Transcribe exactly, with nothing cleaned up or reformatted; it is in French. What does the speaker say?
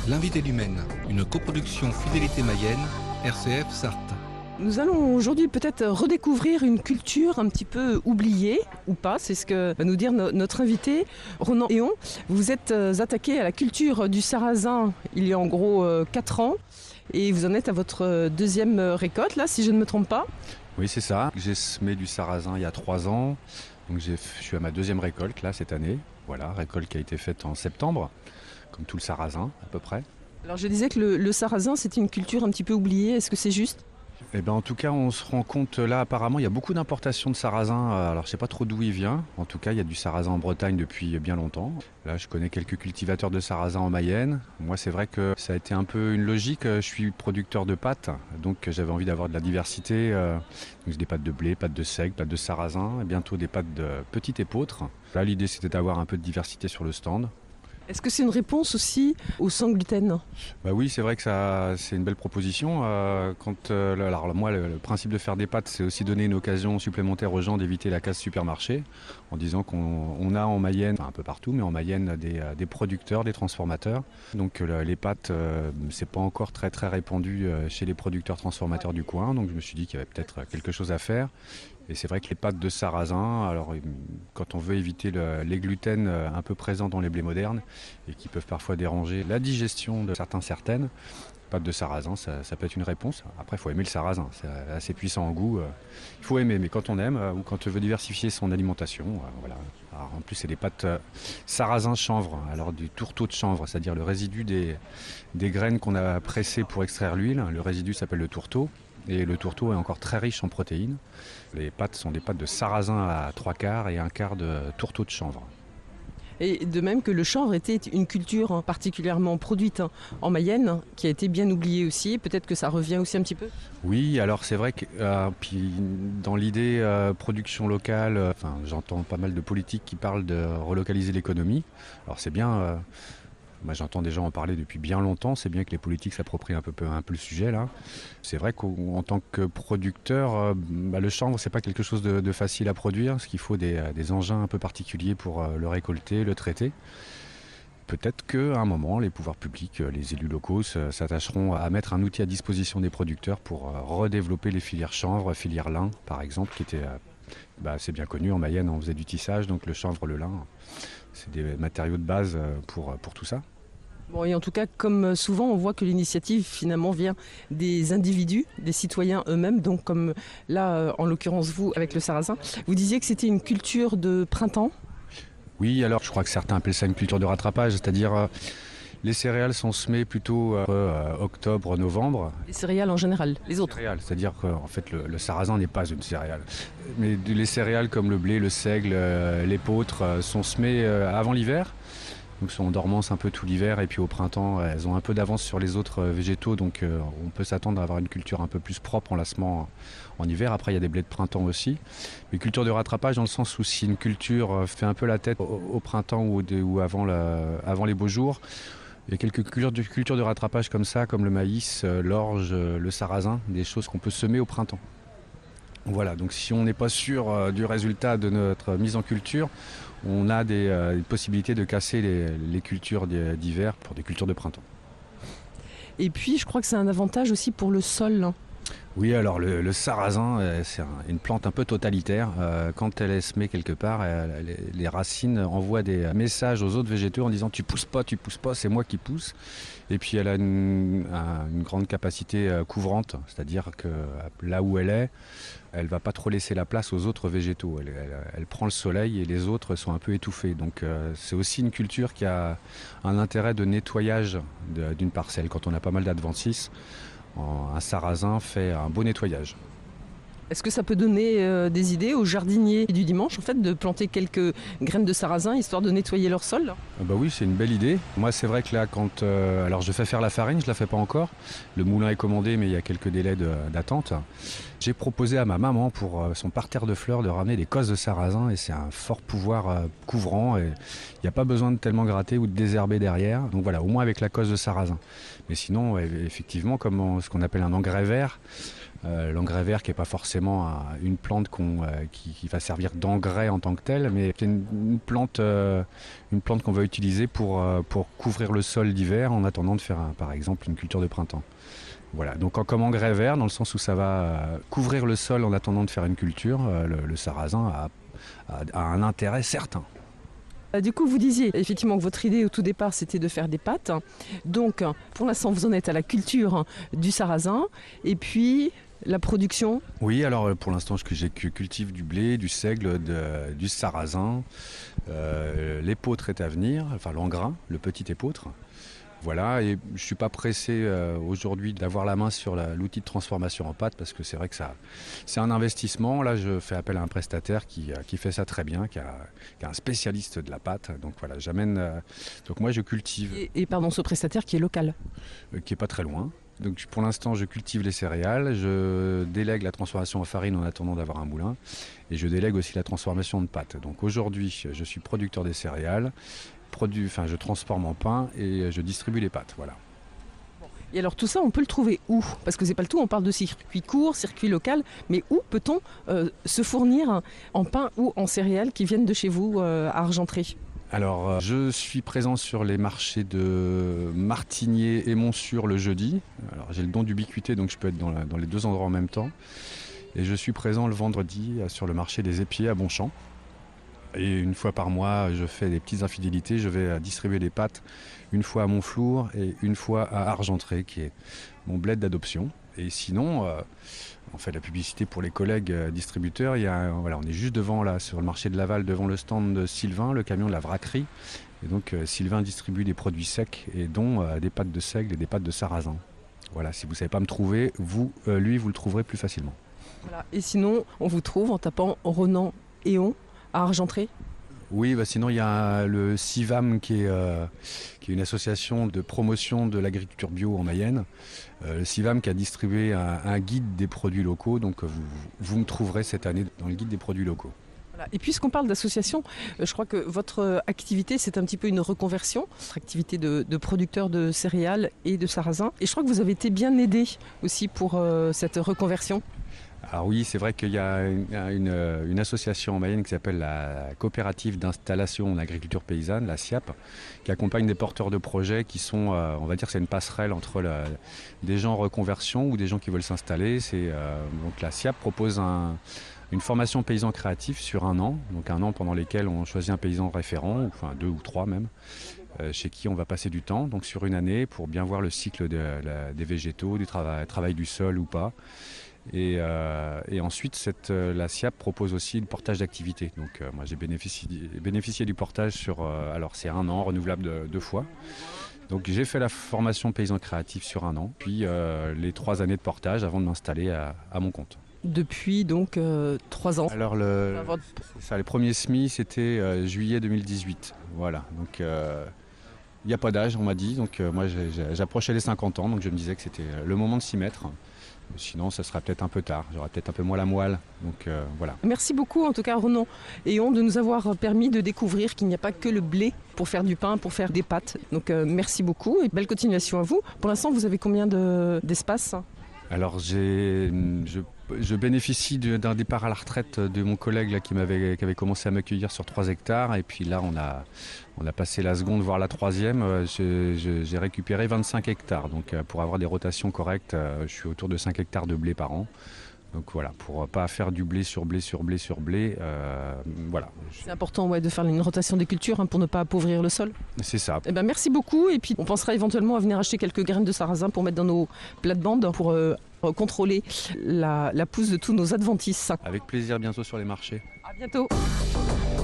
L'invité du Maine, une coproduction Fidélité Mayenne, R C F Sarthe. Nous allons aujourd'hui peut-être redécouvrir une culture un petit peu oubliée, ou pas, c'est ce que va nous dire no- notre invité, Ronan Héon. Vous êtes euh, attaqué à la culture du sarrasin il y a en gros euh, quatre ans, et vous en êtes à votre euh, deuxième euh, récolte, là, si je ne me trompe pas. Oui, c'est ça. J'ai semé du sarrasin il y a trois ans, donc j'ai, je suis à ma deuxième récolte, là, cette année. Voilà, récolte qui a été faite en septembre, comme tout le sarrasin, à peu près. Alors je disais que le, le sarrasin, c'était une culture un petit peu oubliée, est-ce que c'est juste ? Eh ben, en tout cas, on se rend compte là, apparemment, il y a beaucoup d'importations de sarrasin. Alors, je sais pas trop d'où il vient. En tout cas, il y a du sarrasin en Bretagne depuis bien longtemps. Là, je connais quelques cultivateurs de sarrasin en Mayenne. Moi, c'est vrai que ça a été un peu une logique. Je suis producteur de pâtes, donc j'avais envie d'avoir de la diversité. Donc, j'ai des pâtes de blé, pâtes de seigle, pâtes de sarrasin, et bientôt des pâtes de petite épeautre. Là, l'idée, c'était d'avoir un peu de diversité sur le stand. Est-ce que c'est une réponse aussi au sans gluten ? Bah oui, c'est vrai que ça, c'est une belle proposition. Euh, quand, euh, alors moi, le, le principe de faire des pâtes, c'est aussi donner une occasion supplémentaire aux gens d'éviter la case supermarché, en disant qu'on on a en Mayenne, enfin un peu partout, mais en Mayenne, des, des producteurs, des transformateurs. Donc euh, les pâtes, euh, c'est pas encore très très répandu euh, chez les producteurs transformateurs du coin. Donc je me suis dit qu'il y avait peut-être quelque chose à faire. Et c'est vrai que les pâtes de sarrasin, alors quand on veut éviter le, les gluten un peu présents dans les blés modernes et qui peuvent parfois déranger la digestion de certains certaines, pâtes de sarrasin, ça, ça peut être une réponse. Après, il faut aimer le sarrasin, c'est assez puissant en goût. Il faut aimer, mais quand on aime ou quand on veut diversifier son alimentation, voilà. Alors, en plus, c'est des pâtes sarrasin chanvre, alors du tourteau de chanvre, c'est-à-dire le résidu des, des graines qu'on a pressées pour extraire l'huile. Le résidu s'appelle le tourteau. Et le tourteau est encore très riche en protéines. Les pâtes sont des pâtes de sarrasin à trois quarts et un quart de tourteau de chanvre. Et de même que le chanvre était une culture particulièrement produite en Mayenne, qui a été bien oubliée aussi. Peut-être que ça revient aussi un petit peu ? Oui, alors c'est vrai que euh, puis dans l'idée euh, production locale, euh, enfin, j'entends pas mal de politiques qui parlent de relocaliser l'économie. Alors c'est bien... Euh, Moi, j'entends des gens en parler depuis bien longtemps. C'est bien que les politiques s'approprient un peu, un peu le sujet là. C'est vrai qu'en tant que producteur, euh, bah, le chanvre c'est pas quelque chose de, de facile à produire, parce qu'il faut des, des engins un peu particuliers pour euh, le récolter, le traiter. Peut-être qu'à un moment, les pouvoirs publics, les élus locaux s'attacheront à mettre un outil à disposition des producteurs pour euh, redévelopper les filières chanvre, filière lin par exemple, qui était euh, bah, c'est bien connu en Mayenne. On faisait du tissage, donc le chanvre, le lin, c'est des matériaux de base pour, pour tout ça. Bon, et en tout cas, comme souvent, on voit que l'initiative finalement vient des individus, des citoyens eux-mêmes. Donc comme là, en l'occurrence vous, avec le sarrasin, vous disiez que c'était une culture de printemps ? Oui, alors je crois que certains appellent ça une culture de rattrapage, c'est-à-dire euh, les céréales sont semées plutôt euh, euh, octobre, novembre. Les céréales en général, les autres ? Céréales, c'est-à-dire qu'en fait le, le sarrasin n'est pas une céréale. Mais les céréales comme le blé, le seigle, euh, l'épeautre euh, sont semées euh, avant l'hiver. Donc sont en dormance un peu tout l'hiver et puis au printemps elles ont un peu d'avance sur les autres végétaux, donc euh, on peut s'attendre à avoir une culture un peu plus propre en lassement en hiver. Après il y a des blés de printemps aussi, mais culture de rattrapage dans le sens où si une culture fait un peu la tête au, au printemps ou, de, ou avant, la, avant les beaux jours, il y a quelques cultures de, cultures de rattrapage comme ça, comme le maïs, l'orge, le sarrasin, des choses qu'on peut semer au printemps. Voilà, donc si on n'est pas sûr euh, du résultat de notre mise en culture, on a des, euh, des possibilités de casser les, les cultures d'hiver pour des cultures de printemps. Et puis, je crois que c'est un avantage aussi pour le sol. Oui, alors le, le sarrasin, euh, c'est un, une plante un peu totalitaire. Euh, quand elle est semée quelque part, euh, les, les racines envoient des messages aux autres végétaux en disant « tu pousses pas, tu pousses pas, c'est moi qui pousse ». Et puis elle a une, un, une grande capacité euh, couvrante, c'est-à-dire que là où elle est, elle ne va pas trop laisser la place aux autres végétaux. Elle, elle, elle prend le soleil et les autres sont un peu étouffés. Donc euh, c'est aussi une culture qui a un intérêt de nettoyage d'une parcelle. Quand on a pas mal d'adventices, un sarrasin fait un beau nettoyage. Est-ce que ça peut donner euh, des idées aux jardiniers du dimanche en fait, de planter quelques graines de sarrasin histoire de nettoyer leur sol ? Ah bah oui, c'est une belle idée. Moi, c'est vrai que là, quand euh, alors je fais faire la farine, je la fais pas encore. Le moulin est commandé, mais il y a quelques délais d'attente. J'ai proposé à ma maman pour euh, son parterre de fleurs de ramener des cosses de sarrasin et c'est un fort pouvoir euh, couvrant et il n'y a pas besoin de tellement gratter ou de désherber derrière. Donc voilà, au moins avec la cosse de sarrasin. Mais sinon, effectivement, comme on, ce qu'on appelle un engrais vert. Euh, l'engrais vert qui n'est pas forcément un, une plante qu'on, euh, qui, qui va servir d'engrais en tant que telle, mais c'est une, une plante, euh, une plante qu'on va utiliser pour, euh, pour couvrir le sol d'hiver en attendant de faire un, par exemple une culture de printemps. Voilà, donc en, comme engrais vert, dans le sens où ça va euh, couvrir le sol en attendant de faire une culture, euh, le, le sarrasin a, a, a un intérêt certain. Du coup, vous disiez effectivement que votre idée au tout départ, c'était de faire des pâtes. Donc, pour l'instant, vous en êtes à la culture du sarrasin. Et puis, la production ? Oui, alors pour l'instant, je cultive du blé, du seigle, de, du sarrasin. Euh, l'épeautre est à venir, enfin l'engrain, le petit épeautre. Voilà, et je ne suis pas pressé euh, aujourd'hui d'avoir la main sur la, l'outil de transformation en pâte parce que c'est vrai que ça, c'est un investissement. Là, je fais appel à un prestataire qui, qui fait ça très bien, qui, a, qui est un spécialiste de la pâte. Donc voilà, j'amène. Euh, donc moi, je cultive. Et, et pardon, ce prestataire qui est local ? euh, Qui n'est pas très loin. Donc pour l'instant, je cultive les céréales, je délègue la transformation en farine en attendant d'avoir un moulin et je délègue aussi la transformation de pâte. Donc aujourd'hui, je suis producteur des céréales. Produit, enfin, je transforme en pain et je distribue les pâtes. Voilà. Et alors tout ça, on peut le trouver où ? Parce que c'est pas le tout, on parle de circuit court, circuit local, mais où peut-on euh, se fournir en pain ou en céréales qui viennent de chez vous euh, à Argentré ? Alors, euh, je suis présent sur les marchés de Martigné et Montsûrs le jeudi. Alors, j'ai le don d'ubiquité, donc je peux être dans, la, dans les deux endroits en même temps. Et je suis présent le vendredi euh, sur le marché des Épiers à Bonchamp. Et une fois par mois, je fais des petites infidélités. Je vais distribuer les pâtes une fois à Montflour et une fois à Argentré, qui est mon bled d'adoption. Et sinon, euh, on fait de la publicité pour les collègues euh, distributeurs. Il y a, euh, voilà, on est juste devant, là, sur le marché de Laval, devant le stand de Sylvain, le camion de la vraquerie. Et donc, euh, Sylvain distribue des produits secs, et dont euh, des pâtes de seigle et des pâtes de sarrasin. Voilà, si vous ne savez pas me trouver, vous, euh, lui, vous le trouverez plus facilement. Voilà. Et sinon, on vous trouve en tapant Ronan Éon à Argentré ? Oui, bah sinon il y a le CIVAM qui est, euh, qui est une association de promotion de l'agriculture bio en Mayenne. Euh, le CIVAM qui a distribué un, un guide des produits locaux, donc vous, vous me trouverez cette année dans le guide des produits locaux. Voilà. Et puisqu'on parle d'association, je crois que votre activité, c'est un petit peu une reconversion, votre activité de, de producteur de céréales et de sarrasin. Et je crois que vous avez été bien aidé aussi pour euh, cette reconversion. Alors oui, c'est vrai qu'il y a une, une, une association en Mayenne qui s'appelle la Coopérative d'installation en agriculture paysanne, la C I A P, qui accompagne des porteurs de projets qui sont, euh, on va dire que c'est une passerelle entre la, des gens en reconversion ou des gens qui veulent s'installer. C'est, euh, donc la C I A P propose un, une formation paysan créatif sur un an, donc un an pendant lesquels on choisit un paysan référent, enfin deux ou trois même, euh, chez qui on va passer du temps, donc sur une année pour bien voir le cycle de, la, des végétaux, du travail, travail du sol ou pas. Et, euh, et ensuite, cette, euh, la C I A P propose aussi le portage d'activité. Donc euh, moi j'ai bénéficié, bénéficié du portage sur, euh, alors c'est un an, renouvelable de, deux fois. Donc j'ai fait la formation paysan créatif sur un an, puis euh, les trois années de portage avant de m'installer à, à mon compte. Depuis donc euh, trois ans. Alors le, ça, les premiers S M I c'était euh, juillet deux mille dix-huit. Voilà, donc il euh, n'y a pas d'âge on m'a dit. Donc euh, moi j'ai, j'approchais les cinquante ans, donc je me disais que c'était le moment de s'y mettre. Sinon, ça sera peut-être un peu tard. J'aurai peut-être un peu moins la moelle. Donc euh, voilà. Merci beaucoup, en tout cas, Ronan Éon, de nous avoir permis de découvrir qu'il n'y a pas que le blé pour faire du pain, pour faire des pâtes. Donc euh, merci beaucoup et belle continuation à vous. Pour l'instant, vous avez combien de, d'espace ? Alors, j'ai, je, je bénéficie de, d'un départ à la retraite de mon collègue là, qui, m'avait, qui avait commencé à m'accueillir sur trois hectares. Et puis là, on a, on a passé la seconde, voire la troisième. Je, je, j'ai récupéré vingt-cinq hectares. Donc, pour avoir des rotations correctes, je suis autour de cinq hectares de blé par an. Donc voilà, pour ne pas faire du blé sur blé sur blé sur blé, euh, voilà. C'est important ouais, de faire une rotation des cultures hein, pour ne pas appauvrir le sol. C'est ça. Eh ben, merci beaucoup et puis on pensera éventuellement à venir acheter quelques graines de sarrasin pour mettre dans nos plates-bandes pour euh, contrôler la, la pousse de tous nos adventices. Avec plaisir bientôt sur les marchés. À bientôt.